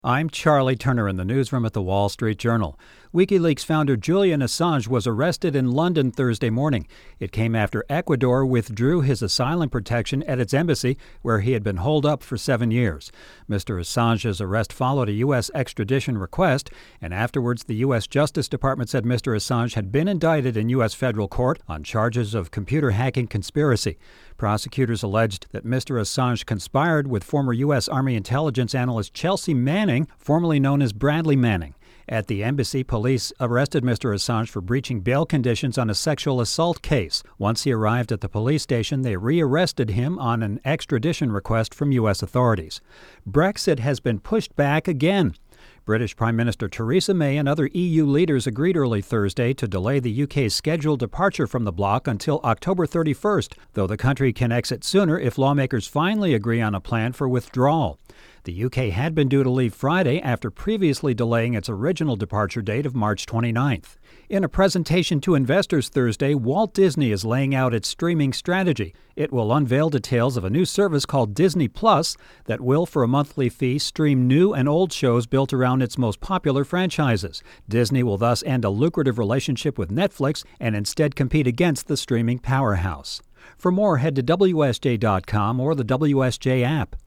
I'm Charlie Turner in the newsroom at the Wall Street Journal. WikiLeaks founder Julian Assange was arrested in London Thursday morning. It came after Ecuador withdrew his asylum protection at its embassy, where he had been holed up for 7 years. Mr. Assange's arrest followed a U.S. extradition request, and afterwards the U.S. Justice Department said Mr. Assange had been indicted in U.S. federal court on charges of computer hacking conspiracy. Prosecutors alleged that Mr. Assange conspired with former U.S. Army intelligence analyst Chelsea Manning, formerly known as Bradley Manning. At the embassy, police arrested Mr. Assange for breaching bail conditions on a sexual assault case. Once he arrived at the police station, they rearrested him on an extradition request from U.S. authorities. Brexit has been pushed back again. British Prime Minister Theresa May and other EU leaders agreed early Thursday to delay the UK's scheduled departure from the bloc until October 31st, though the country can exit sooner if lawmakers finally agree on a plan for withdrawal. The UK had been due to leave Friday after previously delaying its original departure date of March 29th. In a presentation to investors Thursday, Walt Disney is laying out its streaming strategy. It will unveil details of a new service called Disney Plus that will, for a monthly fee, stream new and old shows built around its most popular franchises. Disney will thus end a lucrative relationship with Netflix and instead compete against the streaming powerhouse. For more, head to WSJ.com or the WSJ app.